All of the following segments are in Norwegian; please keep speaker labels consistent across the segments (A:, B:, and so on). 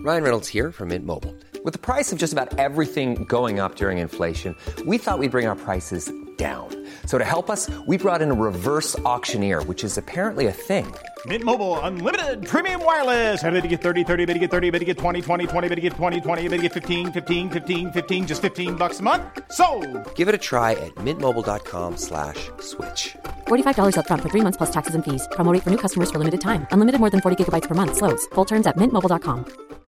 A: Ryan Reynolds here from Mint Mobile. With the price of just about everything going up during inflation, we thought we'd bring our prices down. So to help us, we brought in a reverse auctioneer, which is apparently a thing.
B: Mint Mobile Unlimited Premium Wireless. How to get 30, 30, how to get 30, how to get 20, 20, 20, how to get 20, 20, how to get 15, 15, 15, 15, just $15 a month? Sold!
A: Give it a try at mintmobile.com/switch.
C: $45 up front for 3 months plus taxes and fees. Promo rate for new customers for limited time. Unlimited more than 40 gigabytes per month. Slows full terms at mintmobile.com.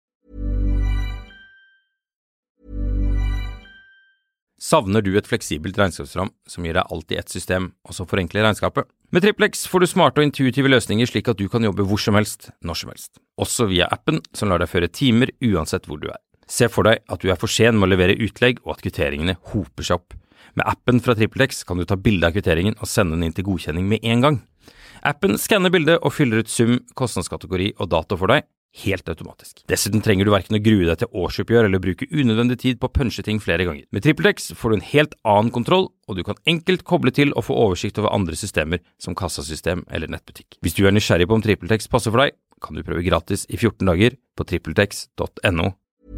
D: Savner du et fleksibelt regnskapsprogram som gir deg alt i ett system, og som forenkler regnskapet? Med Triplex får du smarte og intuitive løsninger slik at du kan jobbe hvor som helst, når som helst. Også via appen som lar deg føre timer uansett hvor du er. Se for deg at du er for sen med å levere utlegg og at kvitteringene hoper seg opp. Med appen fra Triplex kan du ta bilde av kvitteringen og sende den inn til godkjenning med en gang. Appen skanner bildet og fyller ut sum, kostnadskategori og dato for deg, helt automatisk. Dessuten trenger du hverken å grue deg til årsoppgjør eller bruke unødvendig tid på å punche ting flere ganger. Med TripleX får du en helt annen kontroll, og du kan enkelt koble til og få oversikt over andre systemer som kassasystem eller nettbutikk. Hvis du er nysgjerrig på om TripleX passer for deg, kan du prøve gratis i 14 dager på tripletex.no.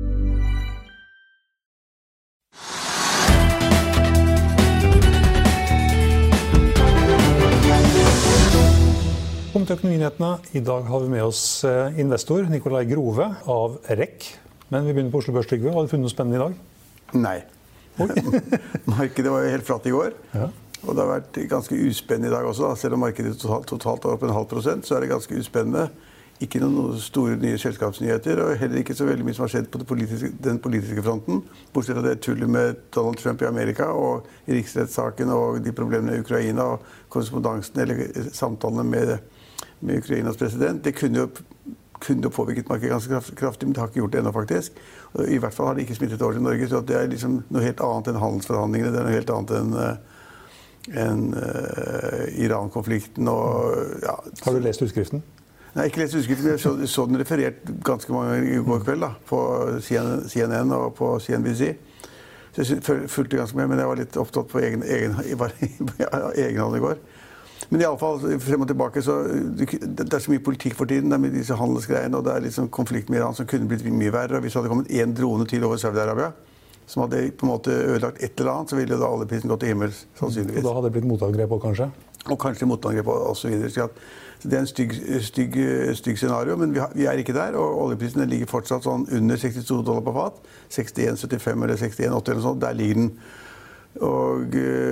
E: Kom til økonominyhetene. I dag har vi med oss investor Nikolai Grove av REC. Men vi begynner på Oslo Børs, Trygve. Har du funnet noe spennende i dag?
F: Nei. Markedet var jo helt flatt i går. Ja. Og det har vært ganske uspennende i dag også. Selv om markedet totalt var opp 0,5%, så er det ganske uspennende. Ikke noen store nye selskapsnyheter, og heller ikke så veldig mye som har skjedd på den politiske fronten. Bortsett fra det tullet med Donald Trump i Amerika, og i riksrettssaken, og de problemene i Ukraina, og korrespondansen, eller samtalene med Ukrainas president. Det kunne jo påvirket markedet ganske kraftig, men det har ikke gjort det ennå faktisk. Og i hvert fall har det ikke smittet over til Norge, så det er liksom noe helt annet enn handelsforhandlingene. Det er noe helt annet enn Iran-konflikten. Og, ja.
E: Har du lest utskriften?
F: Nei, ikke lest utskriften. Jeg så den referert ganske mange ganger i går kveld da, på CNN og på CNBC. Så jeg fulgte ganske med, men jeg var litt opptatt på egen hånd i går. Men i alle fall, frem og tilbake, så det er så mye politikk for tiden, det er med disse handelsgreiene, og det er liksom konflikt med Iran som kunne blitt mye verre. Og hvis det hadde kommet en drone til over Saudi-Arabia, som hadde på en måte ødelagt et eller annet, så ville da oljeprisen gått til himmels, sannsynligvis.
E: Og da hadde det blitt motangrep også, kanskje?
F: Og kanskje motangrep og så videre. Så det er en stygg scenario, men vi er ikke der, og oljeprisen ligger fortsatt sånn under $62 på fat, 61,75 eller 61,80 eller sånt, der ligger den. Og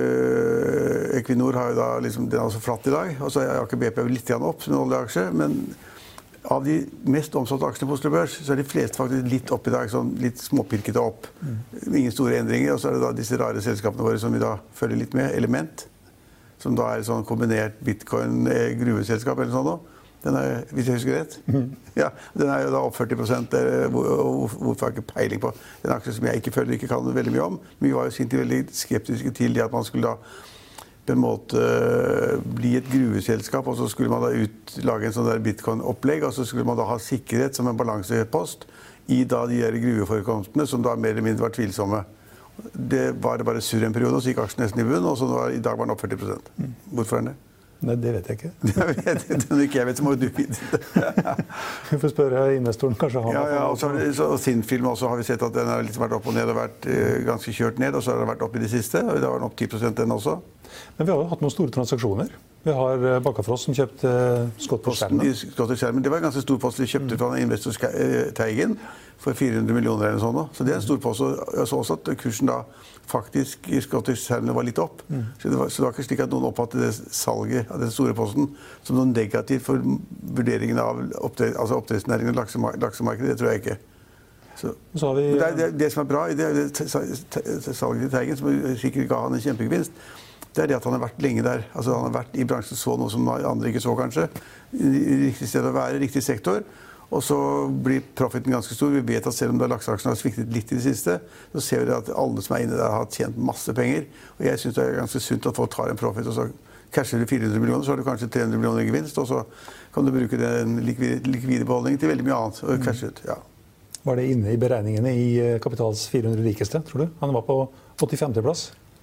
F: Equinor har jo da liksom, den er også flatt i dag, og så er Aker BP litt opp som en oljeaksje, men av de mest omsatte aksjene på Oslo Børs, så er de fleste faktisk litt opp i dag, sånn litt småpirkete opp. Ingen store endringer, og så er det da disse rare selskapene våre som vi da følger litt med, Element, som da er et sånn kombinert bitcoin-gruveselskap eller sånn da. Den er, hvis jeg husker rett. Ja, den er jo da opp 40%, hvorfor har jeg ikke peiling på. Det er en aksje som jeg ikke føler ikke kan veldig mye om, men vi var jo sint veldig skeptiske til det at man skulle da på en måte bli et gruveselskap, og så skulle man da lage en sånn der bitcoin-opplegg, og så skulle man da ha sikkerhet som en balansepost i da de der gruveforekomstene, som da mer eller mindre var tvilsomme. Det var bare surr en periode, og så gikk aksjen nesten i bunn, og så i dag var den opp 40%. Hvorfor er den det?
E: Nei, det vet jeg ikke.
F: Det er ikke jeg vet, så må du vite det.
E: Vi får spørre investoren, kanskje han.
F: Ja, og Sinfilm også har vi sett at den har liksom vært opp og ned, og vært ganske kjørt ned, og så har den vært opp i det siste, og da var den opp 10% den også. Men
E: vi har jo hatt noen store transaksjoner. Vi har Bakkafrost som kjøpte
F: Scott-Skjermen. Det var en ganske stor post de kjøpte fra investor Teigen for 400 millioner eller sånn. Så det er en stor post. Jeg så også at kursen da faktisk i Scott-Skjermen var litt opp. Så det var ikke slik at noen oppfattet det salget av den store posten som noe negativt for vurderingen av oppdrettsnæringen og laksemarkedet. Det tror jeg ikke. Så det som er bra i det salget til Teigen, som sikkert ga han en kjempegevinst, det er det at han har vært lenge der. Altså han har vært i bransjen så noe som andre ikke så kanskje. Riktig sted å være, riktig sektor. Og så blir profiten ganske stor. Vi vet at selv om lakseaksjene har sviktet litt i det siste, så ser vi at alle som er inne der har tjent masse penger. Og jeg synes det er ganske sunt at folk tar en profit, og så casher du 400 millioner, så har du kanskje 300 millioner i gevinst, og så kan du bruke den likvide beholdningen til veldig mye annet, og cashe ut, ja.
E: Var det inne i beregningene i Kapitals 400 rikeste, tror du? Han var på 85. plass.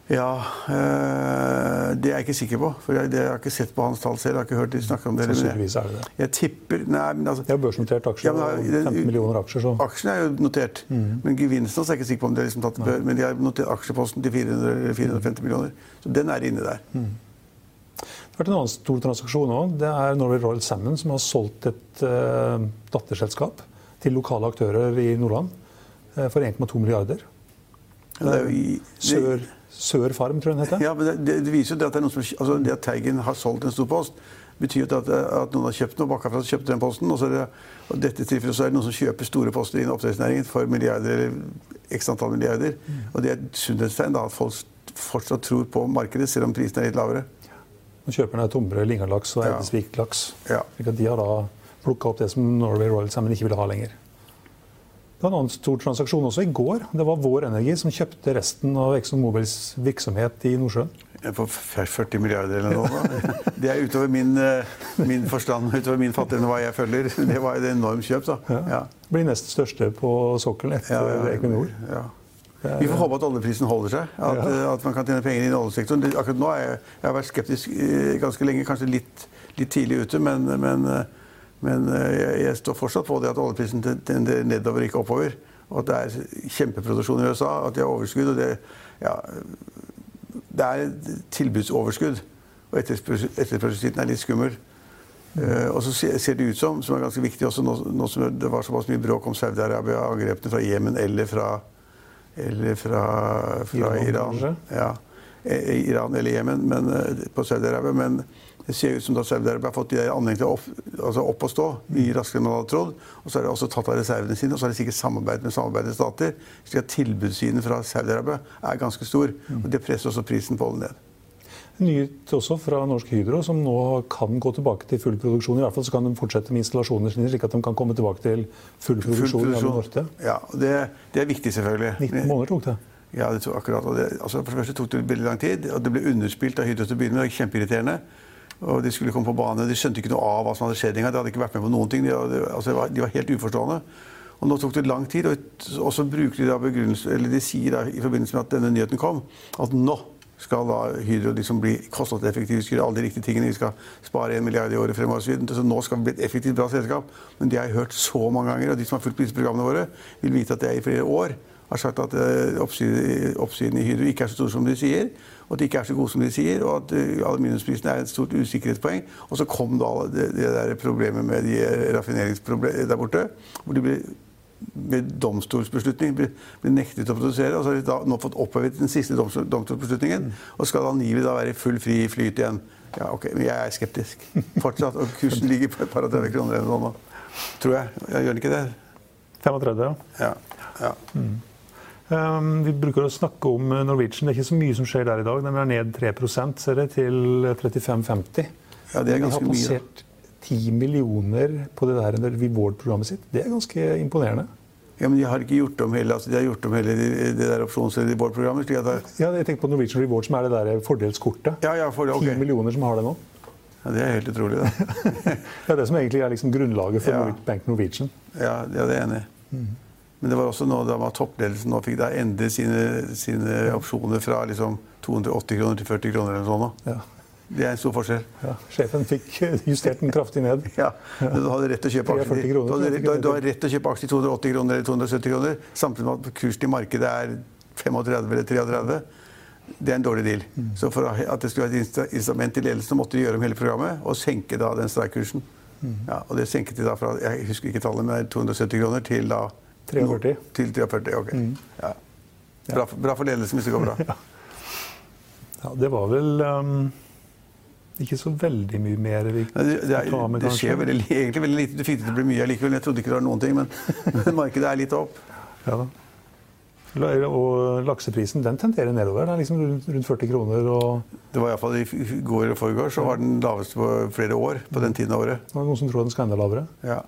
F: Ja, det er jeg ikke sikker på. For jeg har ikke sett på hans tall selv. Jeg har ikke hørt de snakke om det.
E: Sannsynligvis det.
F: Jeg tipper... Nei, men altså...
E: Det er børsnotert aksjer,
F: ja,
E: 15 millioner aksjer, så...
F: Aksjene er jo notert, men gevinsten er jeg ikke sikker på om det er liksom tatt bør. Men de har notert aksjeposten til 450 millioner, så den er inne der.
E: Det har vært en annen stor transaksjon også. Det er Norway Royal Salmon som har solgt et datterselskap til lokale aktører i Nordland for 1,2 milliarder. Sør Farm, tror jeg den heter.
F: Ja, men det viser jo at det er noen som, altså det at Teigen har solgt en stor post, betyr at noen har kjøpt noe, Bakkafra kjøpte den posten, og dette tilfellet så er det noen som kjøper store poster i oppdrettsnæringen for milliarder, eller x antall milliarder. Og det er et sunnhetstegn da, at folk fortsatt tror på markedet, selv om prisen er litt lavere.
E: Nå kjøper den Tomre, Lingalaks og Eidesvik-laks.
F: Ja.
E: De har da plukket opp det som Norway Royal Salmon ikke ville ha lenger. Det var en annen stor transaksjon også i går. Det var Vår Energi som kjøpte resten av ExxonMobils virksomhet i Nordsjøen.
F: For 40 milliarder eller noe. Det er utover min forstand, utover min fattigdom hva jeg følger. Det var et enormt kjøp, da. Ja.
E: Det blir nest største på sokkelen etter Equinor.
F: Ja. Vi får håpe at oljeprisen holder seg, at man kan tjene penger i oljesektoren. Akkurat nå jeg har vært skeptisk ganske lenge, kanskje litt tidlig ute, men jeg står fortsatt på det at oljeprisen tenderer nedover, ikke oppover. Og at det er kjempeproduksjon i USA, at det er overskudd. Og det er tilbudsoverskudd. Og etterspørselssiden er litt skummel. Og så ser det ut som er ganske viktig også, nå som det var såpass mye bråk om Saudi-Arabia, angrepene fra Yemen eller fra Iran. Ja, Iran eller Yemen, men på Saudi-Arabia. Men det ser ut som at Saudi-Arabia har fått de der anleggene opp å stå mye raskere enn man hadde trodd. Og så har de også tatt av reservene sine, og så har de sikkert samarbeidet med samarbeidende stater. Slik at tilbudssiden fra Saudi-Arabia er ganske stor, og det presser også prisen på oljen ned.
E: Nytt også fra Norsk Hydro, som nå kan gå tilbake til full produksjon. I hvert fall så kan de fortsette med installasjoner sine, slik at de kan komme tilbake til full produksjon.
F: Ja, det er viktig selvfølgelig.
E: 19 måneder tok det.
F: Ja, det tok akkurat. For det første tok det veldig lang tid, og det ble underspilt av Hydro til å begynne med. Det var kjempeirriterende. Og de skulle komme på bane. De skjønte ikke noe av hva som hadde skjedd. De hadde ikke vært med på noen ting. De var helt uforstående. Og nå tok det lang tid, og så bruker de da begrunnelse, eller de sier da i forbindelse med at denne nyheten kom, at nå skal da Hydro liksom bli kostnadseffektiv, gjøre alle de riktige tingene. Vi skal spare 1 milliard i året fremover. Så nå skal vi bli et effektivt, bra selskap. Men det har jeg hørt så mange ganger, og de som har fulgt disse programmene våre, vil vite at jeg i flere år har sagt at oppsiden i Hydro ikke er så stor som de sier, og at de ikke er så gode som de sier, og at aluminiumsprisen er et stort usikkerhetspoeng. Og så kom da det der problemet med de raffineringsproblemene der borte, hvor de med domstolsbeslutning ble nektet å produsere, og så har de da nå fått opphevet den siste domstolsbeslutningen, og skal angivelig da være i full fri flyt igjen. Ja, ok, men jeg er skeptisk. Fortsatt, og kursen ligger på et par og 30 kroner eller noe nå. Tror jeg. Jeg gjør ikke det.
E: 35, ja.
F: Ja.
E: Vi bruker å snakke om Norwegian. Det er ikke så mye som skjer der i dag. Den er ned 3%, ser det, til 35,50.
F: Ja, det er ganske mye.
E: De har passert 10 millioner på det der reward-programmet sitt. Det er ganske imponerende.
F: Ja, men de har ikke gjort om hele, de har gjort om hele det der opsjons-reward-programmet.
E: Ja, jeg tenker på Norwegian Reward, som er det der fordelskortet.
F: Ja, okay.
E: 10 millioner som har det nå.
F: Ja, det er helt utrolig, da.
E: Det er det som egentlig er liksom grunnlaget for Bank Norwegian.
F: Ja, det er enig. Men det var også nå da toppledelsen nå fikk da endre sine opsjoner fra liksom 280 kroner til 40 kroner eller sånn. Ja. Det er en stor forskjell. Ja,
E: sjefen fikk justert den kraftig ned.
F: Ja, du hadde rett til å kjøpe aksjer. Du har rett til å kjøpe aksjer til 280 kroner eller 270 kroner, samtidig med at kursen i markedet er 35 eller 33. Det er en dårlig deal. Så for at det skulle være et instrument til ledelsen, måtte de gjøre om hele programmet og senke da den strike-kursen. Ja, og det senket de da fra, jeg husker ikke tallet, men 270 kroner til da
E: 43.
F: Til 43, ok. Ja. Bra for ledelsen hvis det går bra.
E: Ja, det var vel ikke så veldig mye mer vi ta med,
F: det skjer egentlig veldig lite. Du fikk det til å bli mye likevel. Jeg trodde ikke det var noen ting, men markedet er litt opp.
E: Ja da. Og lakseprisen, den tenderer nedover. Den er liksom rundt 40 kroner. Og
F: det var i hvert fall i går og forgår, så var den laveste på flere år på den tiden av året.
E: Det var noen som tror den skal enda lavere.
F: Ja.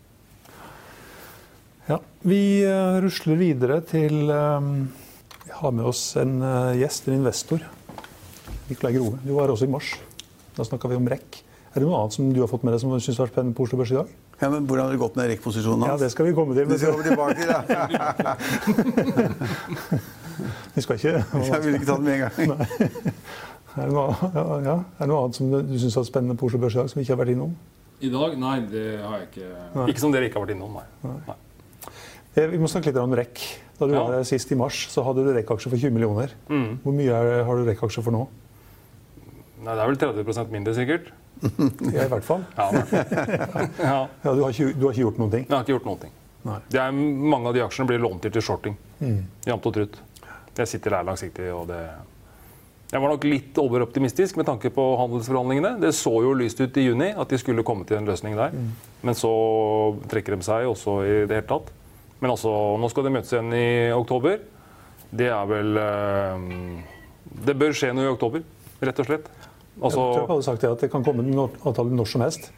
E: Ja, vi rusler videre til vi har med oss en gjest, en investor. Nikolai Grove. Du var også i mars. Da snakket vi om REC. Er det noe annet som du har fått med deg som du synes var spennende på Oslo Børs i dag?
F: Ja, men hvordan har det gått med REC-posisjonen hans?
E: Ja, det skal vi komme til.
F: Det skal vi komme tilbake til, da.
E: Vi skal ikke...
F: Jeg vil ikke ta det med en gang.
E: Nei. Er det noe annet som du synes var spennende på Oslo Børs i dag, som vi ikke har vært innom?
G: I dag? Nei, det har jeg ikke. Nei. Ikke som dere ikke har vært innom, nei.
E: Vi må snakke litt om REC. Da du var der sist i mars, så hadde du REC-aksjer for 20 millioner. Hvor mye har du REC-aksjer for nå?
G: Nei, det er vel 30% mindre sikkert.
E: Ja, i hvert fall.
G: Ja.
E: Du har ikke gjort noen ting?
G: Jeg har ikke gjort noen ting. Mange av de aksjene blir lånt til shorting. Jamt og trutt. Jeg sitter der langsiktig, og det... Jeg var nok litt overoptimistisk med tanke på handelsforhandlingene. Det så jo lyst ut i juni at de skulle komme til en løsning der. Men så trekker de seg også i det hele tatt. Men altså, nå skal de møtes igjen i oktober. Det er vel... Det bør skje noe i oktober, rett og slett. Altså,
E: jeg tror hadde sagt at det kan komme en avtale når som helst.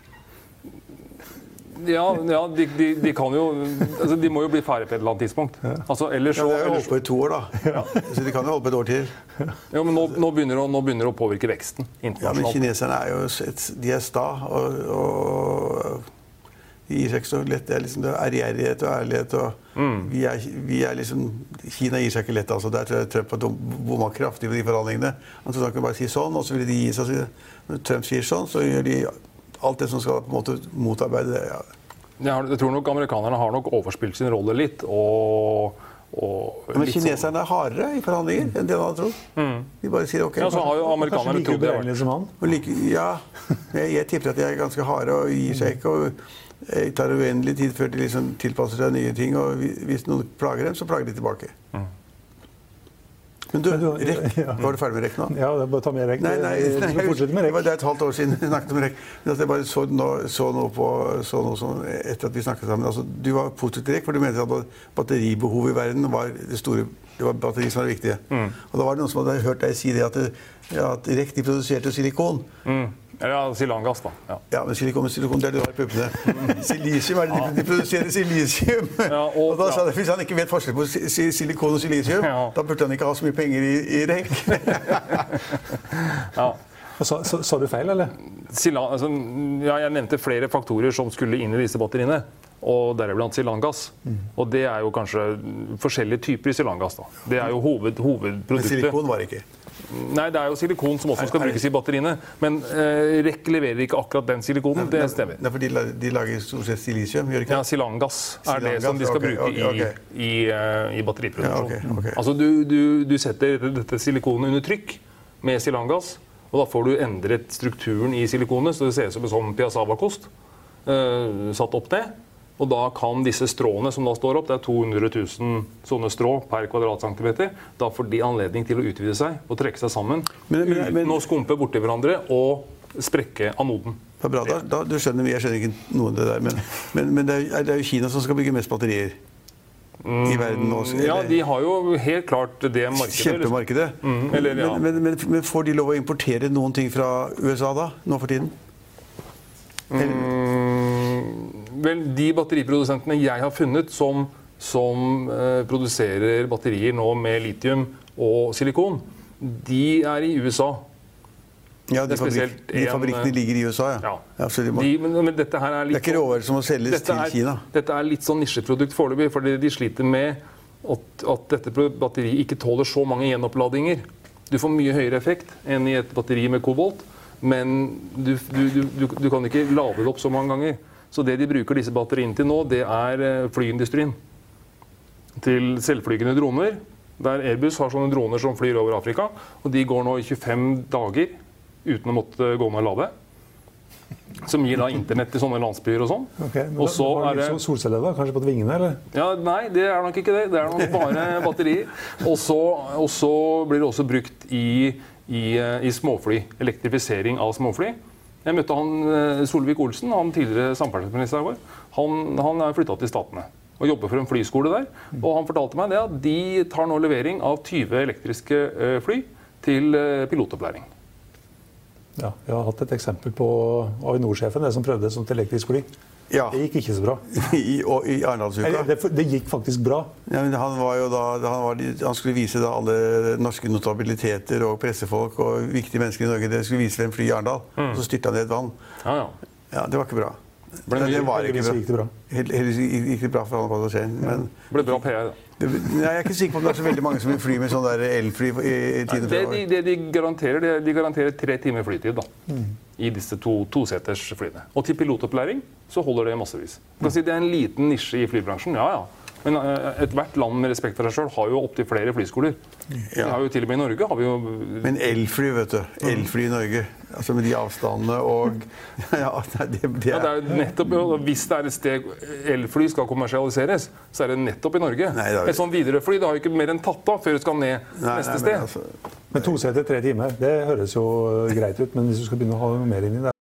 G: Ja, de kan jo... Altså, de må jo bli ferdig på et eller annet tidspunkt. Altså, ellers så...
F: Ja, det har jo holdt på i 2 år, da. Så de kan jo holde på et år til.
G: Ja, men nå begynner det å påvirke veksten internasjonalt.
F: Ja, men kineserne er jo... De er sta, og de gir seg ikke så lett. Det er liksom ærgjerrighet og ærlighet, og vi er liksom... Kina gir seg ikke lett, altså. Der tror jeg Trump har bommet kraftig på de forhandlingene. Han tror han kan bare si sånn, og så vil de gi seg. Når Trump sier sånn, så gjør de... Alt det som skal på en måte motarbeide det, ja.
G: Jeg tror nok amerikanerne har nok overspilt sin rolle litt,
F: men kineserne er hardere i forhandlinger enn det han tror. De bare sier ok.
G: Ja, så har jo amerikanerne trodd det.
F: Ja, jeg tipper at de er ganske harde og gir seg ikke, og tar uendelig tid før de liksom tilpasser seg nye ting, og hvis noen plager dem, så plager de tilbake. Men du, REC, var du ferdig med REC nå?
E: Ja, det er bare å ta med REC.
F: Nei,
E: fortsette med REC.
F: Det er et halvt år siden vi snakket om REC. Jeg bare så noe som etter at vi snakket sammen. Altså, du var positiv til REC, for du mente at batteribehovet i verden var det var batteri som var viktige. Og da var det noen som hadde hørt deg si det at REC de produserte silikon.
G: Ja, silangass da.
F: Ja, men silikon, det er det du har i puppene. Silisium er det de produserer silisium. Og da sa det, hvis han ikke vet forskjell på silikon og silisium, da burde han ikke ha så mye penger i REC.
E: Sa du feil, eller?
G: Jeg nevnte flere faktorer som skulle inn i disse batteriene, og deriblant silangass. Og det er jo kanskje forskjellige typer silangass da. Det er jo hovedproduktet.
F: Men silikon var det ikke?
G: Nei, det er jo silikon som også skal brukes i batteriene, men REC leverer ikke akkurat den silikonen, det stemmer.
F: Det er fordi de lager stort sett silisium, gjør ikke det?
G: Ja, silangass er det som de skal bruke i batteriproduksjon. Altså, du setter dette silikonet under trykk med silangass, og da får du endret strukturen i silikonet, så det ser ut som en sånn piassava-kost, satt opp det. Og da kan disse stråene som da står opp, det er 200 000 sånne strå per kvadratcentimeter, da får de anledning til å utvide seg og trekke seg sammen, uten å skumpe borti hverandre og sprekke anoden.
F: Det er bra, jeg skjønner ikke noe av det der, men det er jo Kina som skal bygge mest batterier i verden nå.
G: Ja, de har jo helt klart det markedet.
F: Kjempemarkedet. Men får de lov å importere noen ting fra USA da, nå for tiden?
G: Vel, de batteriprodusentene jeg har funnet som produserer batterier nå med litium og silikon, de er i USA.
F: Ja, de fabrikkene ligger i USA, ja.
G: Men dette her er litt...
F: Det er ikke råvarer som må selges til Kina.
G: Dette er litt sånn nisjeprodukt foreløpig, fordi de sliter med at dette batteriet ikke tåler så mange gjenoppladinger. Du får mye høyere effekt enn i et batteri med kobolt, men du kan ikke lade det opp så mange ganger. Så det de bruker disse batteriene til nå, det er flyindustrien. Til selvflygende droner, der Airbus har sånne droner som flyr over Afrika, og de går nå i 25 dager uten å måtte gå med lade, som gir da internett til sånne landsbyer og sånn.
E: Men da var det solceller da, kanskje på vingene, eller?
G: Ja, nei, det er nok ikke det. Det er nok bare batterier. Og så blir det også brukt i småfly, elektrifisering av småfly. Jeg møtte Solvik-Olsen, han tidligere samferdselsminister vår. Han er flyttet til Statene og jobber for en flyskole der. Og han fortalte meg det at de tar nå levering av 20 elektriske fly til pilotopplæring.
E: Ja, jeg har hatt et eksempel på Avinor-sjefen, det som prøvde som til elektrisk fly.
F: Ja.
E: Det gikk ikke så bra.
F: I Arendalsuka?
E: Det gikk faktisk bra.
F: Ja, men han skulle vise da alle norske notabiliteter og pressefolk og viktige mennesker i Norge. Det skulle vise frem fly i Arendal, og så styrte han ned et vann. Ja, det var ikke bra. Det var ikke
E: Heldigvis gikk det bra.
F: Heldigvis gikk det bra for alle passasjerene. Men
G: Det ble bra PR, da.
F: jeg er ikke sikker på om det er så veldig mange som vil fly med sånn der elfly i tiden fremover.
G: Det de garanterer 3 timer flytid da, i disse toseters flyene. Og til pilotopplæring så holder det massevis. Du kan si det er en liten nisje i flybransjen, ja. Men hvert land med respekt for seg selv har jo opp til flere flyskoler. Vi har jo til og med i Norge har vi jo...
F: Men elfly, vet du. Elfly i Norge. Altså med de avstandene og... det
G: er jo nettopp, hvis det er et sted elfly skal kommersialiseres, så er det nettopp i Norge. Et sånn Widerøe-fly, det har jo ikke mer enn tatt av før det skal ned neste sted.
E: Men 2 seter, 3 timer, det høres jo greit ut, men hvis du skal begynne å ha noe mer inn i det.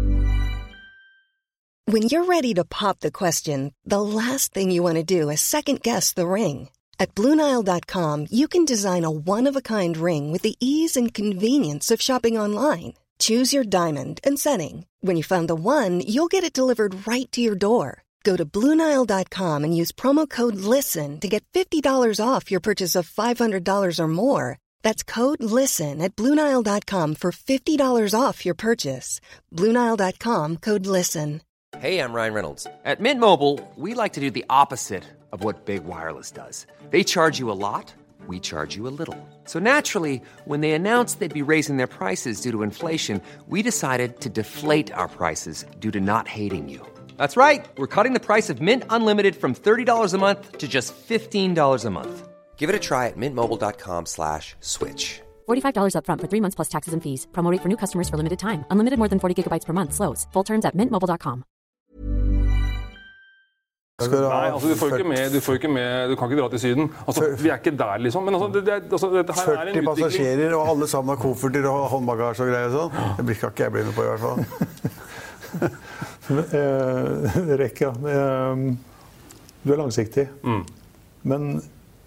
H: When you're ready to pop the question, the last thing you want to do is second-guess the ring. At BlueNile.com, you can design a one-of-a-kind ring with the ease and convenience of shopping online. Choose your diamond and setting. When you find the one, you'll get it delivered right to your door. Go to BlueNile.com and use promo code LISTEN to get $50 off your purchase of $500 or more. That's code LISTEN at BlueNile.com for $50 off your purchase. BlueNile.com, code LISTEN.
A: Hey, I'm Ryan Reynolds. At Mint Mobile, we like to do the opposite of what Big Wireless does. They charge you a lot, we charge you a little. So naturally, when they announced they'd be raising their prices due to inflation, we decided to deflate our prices due to not hating you. That's right. We're cutting the price of Mint Unlimited from $30 a month to just $15 a month. Give it a try at mintmobile.com/switch.
C: $45 up front for 3 months plus taxes and fees. Promo rate for new customers for limited time. Unlimited more than 40 gigabytes per month. Slows full terms at mintmobile.com.
G: Nei, altså du får ikke med, du kan ikke dra til Syden. Altså, vi er ikke der liksom, men altså, dette her er en
F: 40 passasjerer, og alle sammen har kofferter og håndbagasje og greier og sånn. Det blir ikke jeg blir med på i hvert fall.
E: Rekk, ja. Du er langsiktig. Men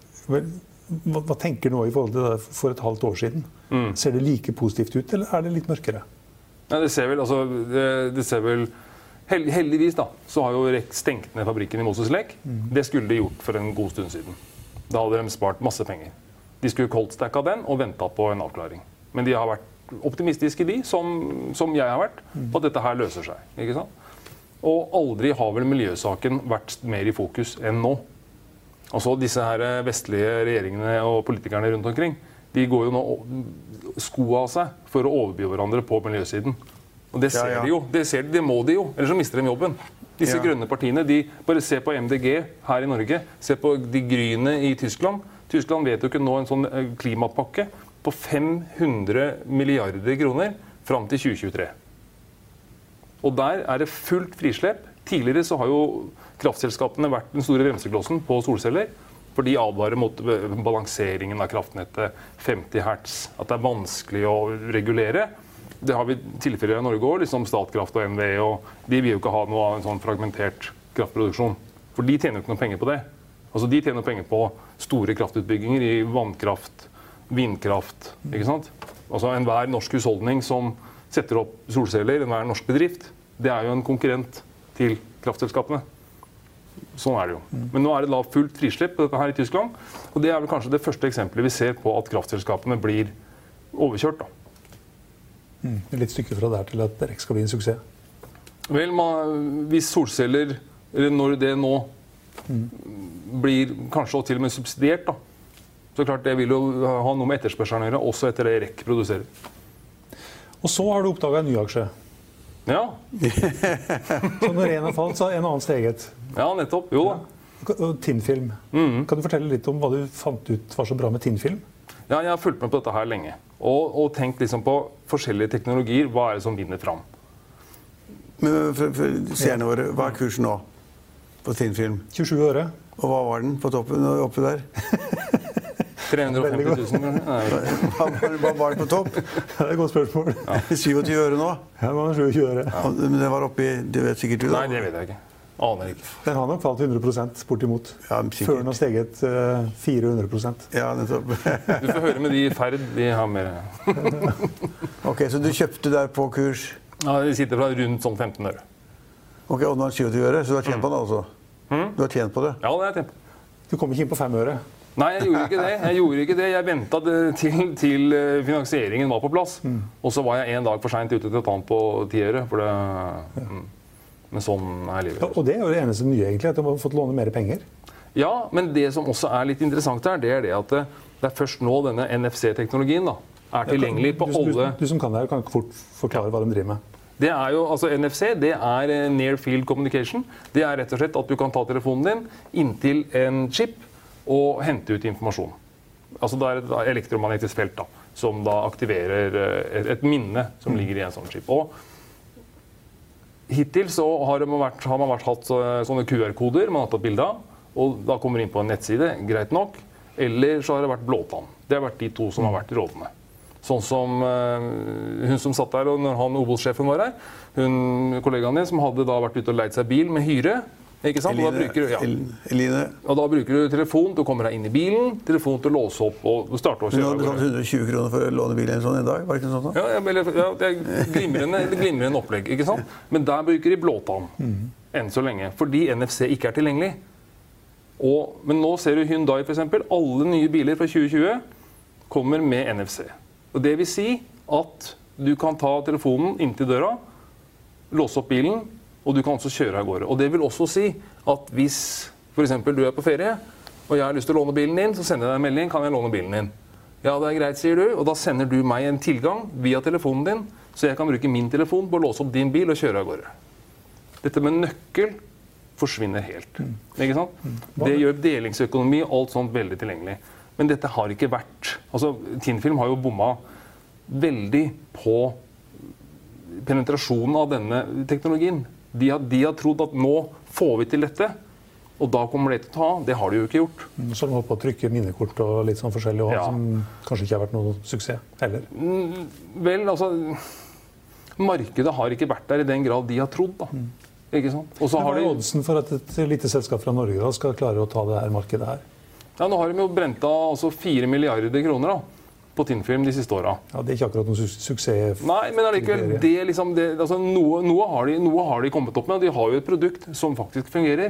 E: hva tenker du nå i forhold til det for et halvt år siden? Ser det like positivt ut, eller er det litt mørkere?
G: Nei, det ser vel heldigvis da, så har jo REC stengt ned fabrikken i Moses Lake. Det skulle de gjort for en god stund siden. Da hadde de spart masse penger. De skulle coldstacka den og ventet på en avklaring. Men de har vært optimistiske som jeg har vært, på at dette her løser seg. Ikke sant? Og aldri har vel miljøsaken vært mer i fokus enn nå. Altså disse her vestlige regjeringene og politikerne rundt omkring, de går jo nå sko av seg for å overby hverandre på miljøsiden. Og det ser de jo. Det må de jo, ellers så mister de jobben. Disse grønne partiene, de bare ser på MDG her i Norge, ser på de Grüne i Tyskland. Tyskland vet jo ikke nå en sånn klimapakke på 500 milliarder kroner fram til 2023. Og der er det fullt frislepp. Tidligere så har jo kraftselskapene vært den store bremseklossen på solceller, for de advarer mot balanseringen av kraftnettet, 50 hertz, at det er vanskelig å regulere. Det har vi tilfeller i Norge også, liksom Statkraft og NVE, og de vil jo ikke ha noe av en sånn fragmentert kraftproduksjon. For de tjener jo ikke noe penger på det. Altså de tjener penger på store kraftutbygginger i vannkraft, vindkraft, ikke sant? Altså enhver norsk husholdning som setter opp solceller, enhver norsk bedrift, det er jo en konkurrent til kraftselskapene. Sånn er det jo. Men nå er det da fullt frislipp på dette her i Tyskland, og det er vel kanskje det første eksempelet vi ser på at kraftselskapene blir overkjørt da.
E: Litt stykke fra der til at REC skal bli en suksess.
G: Vel, hvis solceller, eller når det nå blir kanskje til og med subsidiert, da, så klart det vil jo ha noe med etterspørselen å gjøre, også etter det REC produserer.
E: Og så har du oppdaget en ny aksje.
G: Ja.
E: Så når en har falt, så har en annen steget.
G: Ja, nettopp. Jo da.
E: Tinnfilm. Kan du fortelle litt om hva du fant ut var så bra med tinnfilm?
G: Ja, jeg har fulgt med på dette her lenge. Og tenkt liksom på forskjellige teknologier. Hva er det som vinner fram?
F: Men for seerne våre, hva er kursen nå på tinnfilm?
E: 27 øre.
F: Og hva var den på toppen oppe der?
G: 350 000,
F: Hva var det på topp?
E: Det er et godt spørsmål.
F: Ja. 27 øre nå?
E: Ja, det var 27 øre.
F: Ja. Men det var oppe i, du vet sikkert du da?
G: Nei, det vet jeg ikke. Aner ikke.
E: Den har nok falt 100% bortimot. Ja, før den har steget 400%.
F: Ja, nettopp.
G: Du får høre med de i Ferd, de har mer.
F: Ok, så du kjøpte der på kurs?
G: Ja, de sitter fra rundt sånn 15 øre.
F: Ok, og nå er det 27 øre, så du har tjent på det altså? Du har tjent på det?
G: Ja, det har jeg tjent på.
E: Du kom ikke inn på 5 øre?
G: Nei, jeg gjorde ikke det. Jeg ventet til finansieringen var på plass. Og så var jeg en dag for sent ute til å ta den på 10 øre. For det, Men sånn er livet.
E: Og det er jo det eneste nye, egentlig, at de har fått låne mer penger.
G: Ja, men det som også er litt interessant her, det er det at det er først nå denne NFC-teknologien da, er tilgjengelig på alle...
E: Du som kan det her, kan ikke fort forklare hva de driver med.
G: Det er jo, altså NFC, det er Near Field Communication. Det er rett og slett at du kan ta telefonen din inntil en chip og hente ut informasjon. Altså det er et elektromagnetisk felt da, som da aktiverer et minne som ligger i en sånn chip. Og hittil så har man hatt sånne QR-koder man har tatt bilde av, og da kommer inn på en nettside, greit nok. Eller så har det vært blåtann. Det har vært de to som har vært rådende. Sånn som hun som satt der, og når han Obos-sjefen var her, kollegaen din som hadde da vært ute og leid seg bil med hyre, ikke sant?
F: Eline.
G: Og da bruker du telefon til å komme deg inn i bilen, telefon til å låse opp og starte å kjøre.
F: Du hadde betalt 120 kroner for å låne bilen en sånn en dag, var det ikke sånn da?
G: Ja, det er glimrende opplegg, ikke sant? Men der bruker de blåtann, enn så lenge, fordi NFC ikke er tilgjengelig. Men nå ser du Hyundai for eksempel, alle nye biler fra 2020 kommer med NFC. Og det vil si at du kan ta telefonen inntil døra, låse opp bilen, og du kan også kjøre av gårde. Og det vil også si at hvis for eksempel du er på ferie, og jeg har lyst til å låne bilen din, så sender jeg deg en melding, kan jeg låne bilen din? Ja, det er greit, sier du, og da sender du meg en tilgang via telefonen din, så jeg kan bruke min telefon på å låse opp din bil og kjøre av gårde. Dette med nøkkel forsvinner helt. Ikke sant? Det gjør delingsøkonomi og alt sånt veldig tilgjengelig. Men dette har ikke vært... Altså, TIN-film har jo bomma veldig på penetrasjonen av denne teknologien. De har trodd at nå får vi til dette, og da kommer det til å ta. Det har de jo ikke gjort.
E: Så har de holdt på å trykke minnekort og litt sånn forskjellig, også, som kanskje ikke har vært noe suksess heller.
G: Vel, altså... Markedet har ikke vært der i den grad de har trodd, da. Ikke sant? Og så har
E: hva er oddsen for at et lite selskap fra Norge da, skal klare å ta det her markedet her?
G: Ja, nå har de jo brent av altså 4 milliarder kroner da, på TIN-film de siste åra.
E: Ja, det er ikke akkurat noen suksess.
G: Nei, men allikevel, altså, noe har de kommet opp med, og de har jo et produkt som faktisk fungerer.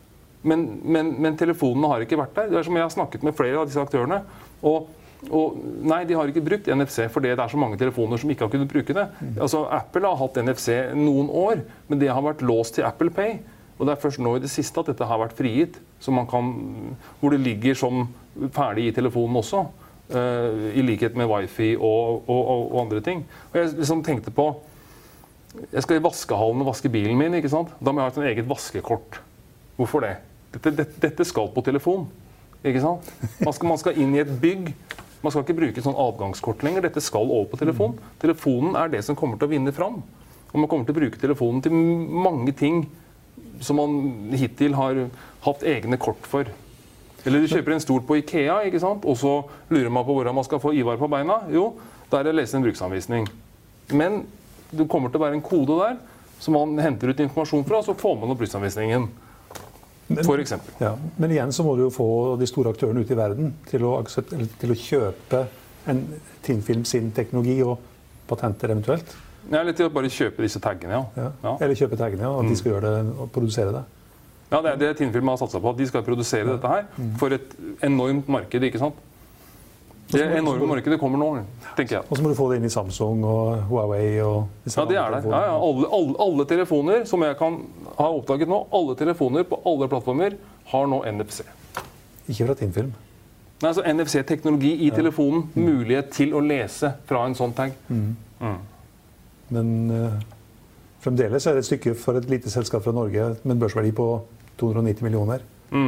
G: Men telefonene har ikke vært der. Det er som jeg har snakket med flere av disse aktørene, og nei, de har ikke brukt NFC, fordi det er så mange telefoner som ikke har kunnet bruke det. Altså, Apple har hatt NFC noen år, men det har vært låst til Apple Pay. Og det er først nå i det siste at dette har vært frigitt, så hvor det ligger som ferdig i telefonen også, i likhet med Wi-Fi og andre ting. Og jeg liksom tenkte på, jeg skal i vaskehallen og vaske bilen min, ikke sant? Da må jeg ha et eget vaskekort. Hvorfor det? Dette skal på telefon, ikke sant? Man skal inn i et bygg, man skal ikke bruke sånn adgangskort lenger, dette skal over på telefon. Telefonen er det som kommer til å vinne fram. Og man kommer til å bruke telefonen til mange ting som man hittil har hatt egne kort for. Eller du kjøper en stol på IKEA, ikke sant? Og så lurer man på hvordan man skal få Ivar på beina. Jo, der er det lest en bruksanvisning. Men det kommer til å være en kode der, som man henter ut informasjon fra, og så får man opp bruksanvisningen. For eksempel. Ja,
E: men igjen så må du jo få de store aktørene ut i verden til å kjøpe en TIN-film sin teknologi og patenter eventuelt.
G: Ja, eller til å bare kjøpe disse taggene, ja.
E: Eller kjøpe taggene, ja, at de skal gjøre det og produsere det.
G: Ja, det er det TIN-film har satset på, at de skal produsere dette her for et enormt marked, ikke sant? Det enorme markedet kommer nå, tenker jeg.
E: Og så må du få det inn i Samsung og Huawei og...
G: Ja, det er det. Ja, alle telefoner som jeg kan ha oppdaget nå, alle telefoner på alle plattformer har nå NFC.
E: Ikke fra TIN-film?
G: Nei, altså NFC-teknologi i telefonen, mulighet til å lese fra en sånn tag.
E: Men fremdeles er det et stykke for et lite selskap fra Norge med en børsverdi på 290 millioner.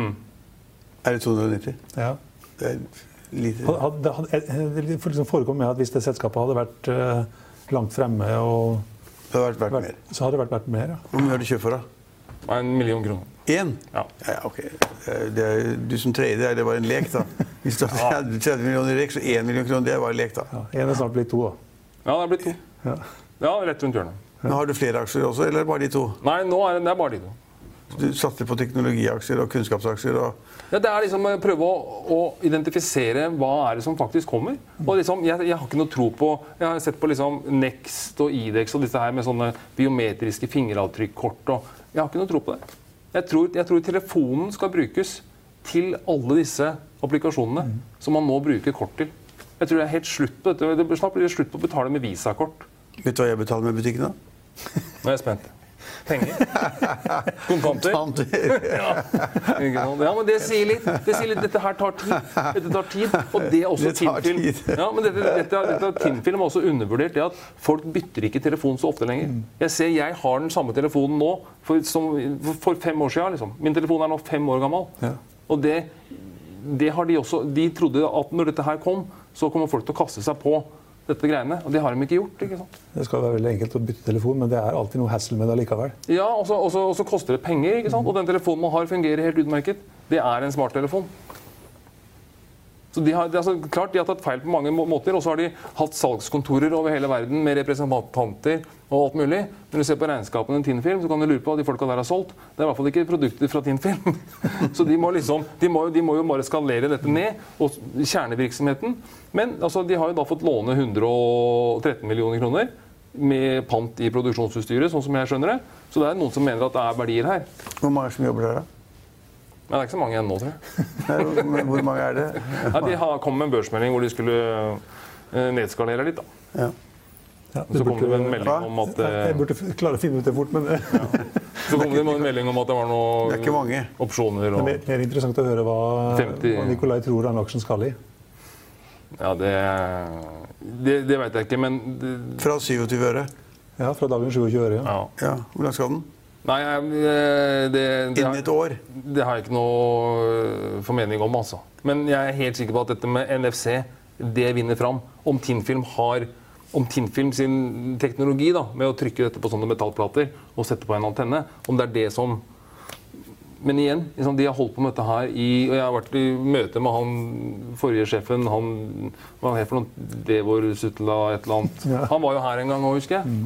F: Er det 290?
E: Ja.
F: Det er lite.
E: Det forekommer med at hvis det selskapet hadde vært langt fremme og
F: det hadde vært mer.
E: Så hadde det vært mer, ja.
F: Hvor mye har du kjøpt for da?
G: 1 million kroner.
F: 1? Ja. Ja, ok. Du som trader, det var en lek da. Hvis du hadde 30 millioner i rek, så 1 million kroner, det var en lek da.
E: Ja, 1 er snart blitt 2 da.
G: Ja, det er blitt 2. Ja, rett rundt hjørnet.
F: Men har du flere aksjer også, eller bare de 2?
G: Nei, nå er det bare de 2.
F: Du satser på teknologiaksjer og kunnskapsaksjer og...
G: Ja, det er liksom å prøve å identifisere hva er det som faktisk kommer. Og liksom, jeg har ikke noe tro på... Jeg har sett på liksom Next og IDEX og disse her med sånne biometriske fingeravtrykkort og... Jeg har ikke noe tro på det. Jeg tror telefonen skal brukes til alle disse applikasjonene som man nå bruker kort til. Jeg tror det er helt slutt på dette. Snart blir det slutt på å betale med Visa-kort.
F: Vet du hva jeg betaler med butikken da?
G: Nå er jeg spent. Penger. Kontanter. Ja, men det sier litt. Dette her tar tid. Dette tar tid. Og det er også Tinnfilm. Ja, men dette Tinnfilm er også undervurdert. Det at folk bytter ikke telefon så ofte lenger. Jeg har den samme telefonen nå for 5 år siden. Liksom. Min telefon er nå 5 år gammel. Ja. Og det har de også. De trodde at når dette her kom, så kommer folk til å kaste seg på dette greiene, og det har de ikke gjort, ikke sant? Det
E: skal være veldig enkelt å bytte telefon, men det er alltid noe hassle med det likevel.
G: Ja, og så koster det penger, ikke sant? Og den telefonen man har fungerer helt utmerket. Det er en smarttelefon. Så de har tatt feil på mange måter, og så har de hatt salgskontorer over hele verden med representanter og alt mulig. Når du ser på regnskapene til Tinnfilm, så kan du lure på hva de folka der har solgt. Det er i hvert fall ikke produkter fra Tinnfilm. Så de må jo bare skalere dette ned, og kjernevirksomheten. Men altså, de har jo da fått låne 113 millioner kroner med pant i produksjonsutstyret, sånn som jeg skjønner det. Så det er noen som mener at det er verdier her.
F: Hvor mange som jobber der da?
G: Nei, det er ikke så mange igjen nå, tror jeg.
F: Hvor mange er det?
G: Ja, de kom med en børsmelding hvor de skulle nedskalere litt, da.
E: Ja,
G: så kom det med en melding om at...
E: Jeg burde klare å finne ut det fort, men...
G: Så kom det med en melding om at det var noen opsjoner.
E: Det er mer interessant å høre hva Nikolai tror den aksjen skal i.
G: Ja, det vet jeg ikke, men...
F: Fra 27 øre?
E: Ja, fra dagen 27 øre, ja.
F: Ja, hvordan skal den?
G: Nei,
F: innen et år?
G: Det har jeg ikke noe formening om, altså. Men jeg er helt sikker på at dette med NFC, det vinner fram. Om Tinnfilm sin teknologi da, med å trykke dette på sånne metallplater og sette på en antenne, om det er det som... Men igjen, liksom, de har holdt på med dette her og jeg har vært i møte med han forrige sjefen, hva het for noe, Devor Sutla et eller annet. Ja. Han var jo her en gang også, husker jeg,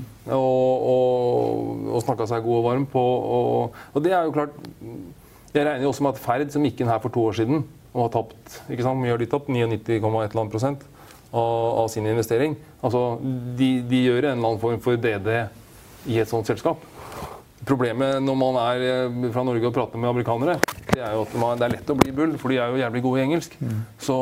G: og snakket seg god og varm på, og det er jo klart, jeg regner jo også med at Ferd, som gikk inn her for 2 år siden, og har tapt, ikke sant, mye har de tapt, 99,1% av sin investering. Altså, de gjør en eller annen form for DD i et sånt selskap. Problemet når man er fra Norge og prater med amerikanere, det er jo at det er lett å bli bull, for de er jo jævlig gode i engelsk. Så...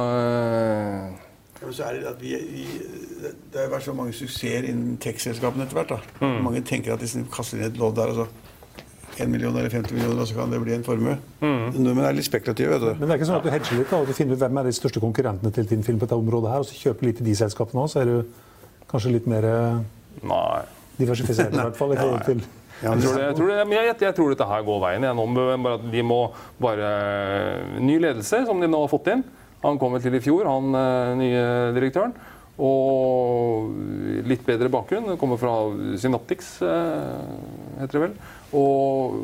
F: Ja, så er det at det har vært så mange suksesser innen tech-selskapene etter hvert. Da. Mange tenker at de kaster inn et lodd der, og så 1 million eller 50 millioner, og så kan det bli en formue. Men det er litt spekulativ, vet du.
E: Men det er ikke sånn at du hedger litt, da, og du finner ut hvem er de største konkurrentene til Tinnfilm på dette området her, og så kjøper litt i de selskapene også, så er du kanskje litt mer diversifisert i hvert fall i forhold til...
G: Jeg tror dette her går veien igjen. De må bare ny ledelse, som de nå har fått inn. Han kom vel til i fjor, han nye direktøren. Og litt bedre bakgrunn. Den kommer fra Synaptics, heter det vel. Og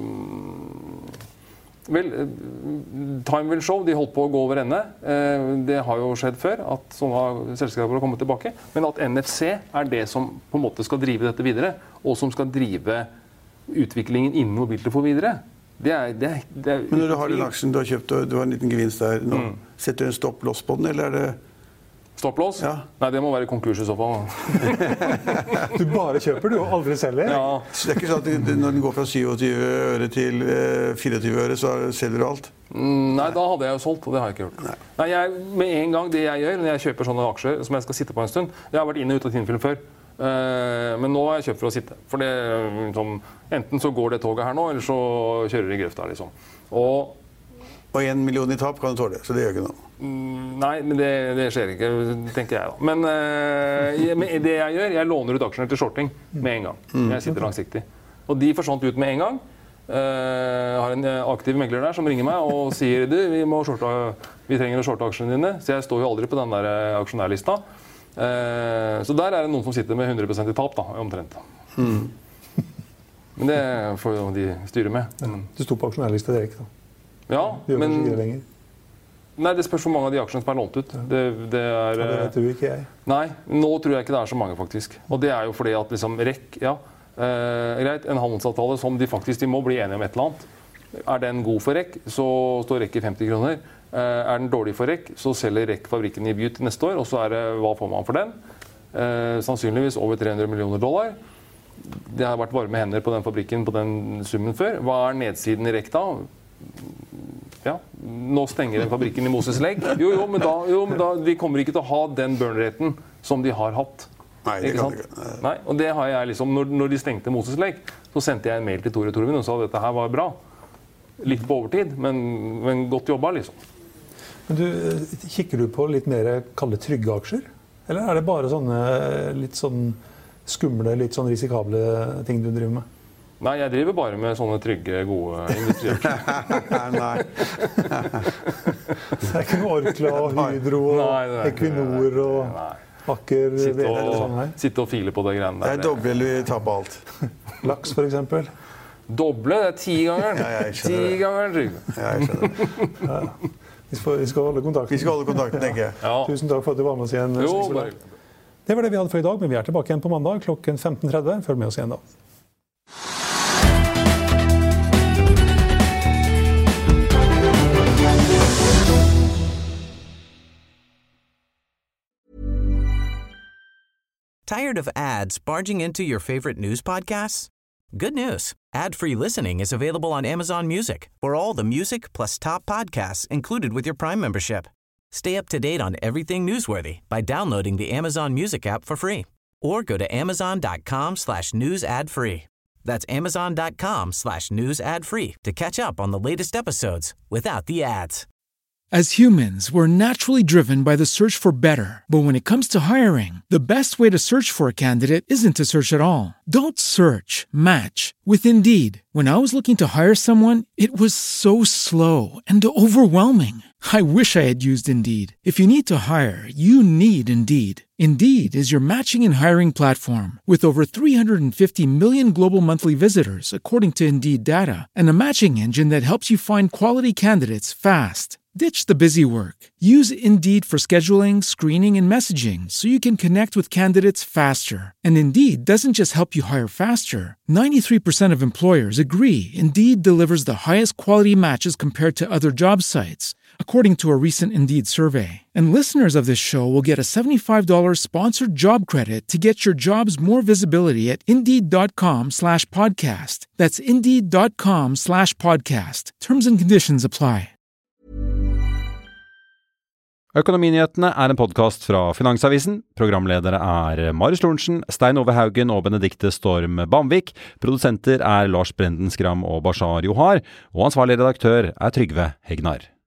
G: vel, time will show, de holdt på å gå over ende. Det har jo skjedd før, at sånne selskaper har kommet tilbake. Men at NFC er det som på en måte skal drive dette videre, og som skal drive utviklingen innen mobiltelefon videre. Det er
F: Men når du har den aksjen du har kjøpt, og du har en liten gevinst der nå, setter du en stopp-loss på den, eller er det...
G: Stopp-loss? Ja. Nei, det må være konkurs i så fall.
E: Du bare kjøper, du, og aldri selger?
F: Ja. Så det er ikke sånn at når den går fra 27 øre til 24 øre, så selger du alt?
G: Nei, da hadde jeg jo solgt, og det har jeg ikke gjort. Nei, med en gang det jeg gjør, når jeg kjøper sånne aksjer som jeg skal sitte på en stund, jeg har vært inn og ut av Tinnfilm før, men nå har jeg kjøpt for å sitte. For det, liksom, enten så går det toget her nå, eller så kjører det i grøfta, liksom. Og
F: 1 million i tap kan du tåle, så det gjør ikke noe.
G: Nei, men det skjer ikke, tenker jeg da. Men det jeg gjør, jeg låner ut aksjene til shorting med en gang. Jeg sitter langsiktig. Og de forsvant ut med en gang. Jeg har en aktiv megler der som ringer meg og sier vi trenger å shorte aksjene dine. Så jeg står jo aldri på den der aksjonærlista. Så der er det noen som sitter med 100% i tap, da, omtrent. Men det får jo de styre med.
E: Du sto på aksjonærlista direkte, da.
G: Ja, men... Nei, det spørs hvor mange av de aksjene som er lånt ut. Det
E: vet du ikke jeg.
G: Nei, nå tror jeg ikke det er så mange, faktisk. Og det er jo fordi at liksom REC, greit, en handelsavtale som de må bli enige om et eller annet. Er den god for REC, så står REC i 50 kroner. Er den dårlig for REC, så selger REC fabrikken i Butte neste år, og så er det hva får man for den? Sannsynligvis over $300 millioner. Det har vært varme hender på den fabrikken på den summen før. Hva er nedsiden i REC da? Ja, nå stenger den fabrikken i Moses Legg. Jo, men da de kommer ikke til å ha den burn-raten som de har hatt.
F: Nei, det
G: ikke
F: kan
G: sant?
F: ikke.
G: Nei, og det har jeg liksom, når de stengte Moses Lake, så sendte jeg en mail til Tore Torvin og sa at dette her var bra. Litt på overtid, men godt jobba, liksom.
E: Men kikker du på litt mer kalde trygge aksjer? Eller er det bare sånne litt sånn skumle, litt sånn risikable ting du driver med?
G: Nei, jeg driver bare med sånne trygge, gode industriaksjer.
F: Nei.
E: Det er ikke noe Orkla og Hydro og Equinor og Aker
G: Sitte og file på det greiene der.
F: Det er doble eller tape alt.
E: Laks, for eksempel.
G: Doble? Det er 10-gangeren.
F: Ja, jeg skjønner det.
G: 10-gangeren trygg.
F: Ja, jeg skjønner.
E: Ja. Vi skal holde kontakten.
F: Vi skal holde kontakten, tenker jeg.
G: Ja.
E: Tusen takk for at du var med oss igjen.
G: Jo,
E: det var det vi hadde for i dag, men vi er tilbake igjen på mandag klokken 15:30. Følg med oss igjen da.
I: Tired of ads barging into your favorite news podcasts? Good news. Ad-free listening is available on Amazon Music for all the music plus top podcasts included with your Prime membership. Stay up to date on everything newsworthy by downloading the Amazon Music app for free or go to amazon.com/news ad free. That's amazon.com/news ad free to catch up on the latest episodes without the ads.
J: As humans, we're naturally driven by the search for better. But when it comes to hiring, the best way to search for a candidate isn't to search at all. Don't search, match with Indeed. When I was looking to hire someone, it was so slow and overwhelming. I wish I had used Indeed. If you need to hire, you need Indeed. Indeed is your matching and hiring platform with over 350 million global monthly visitors, according to Indeed data, and a matching engine that helps you find quality candidates fast. Ditch the busy work. Use Indeed for scheduling, screening, and messaging so you can connect with candidates faster. And Indeed doesn't just help you hire faster. 93% of employers agree Indeed delivers the highest quality matches compared to other job sites, according to a recent Indeed survey. And listeners of this show will get a $75 sponsored job credit to get your jobs more visibility at Indeed.com/podcast. That's Indeed.com/podcast. Terms and conditions apply.
K: Økonominyhetene en podcast fra Finansavisen. Programledere Marius Lorentzen, Stein Ove Haugen og Benedikte Storm Bamvik. Produsenter Lars Brenden Skram og Bashar Johar. Og ansvarlig redaktør Trygve Hegnar.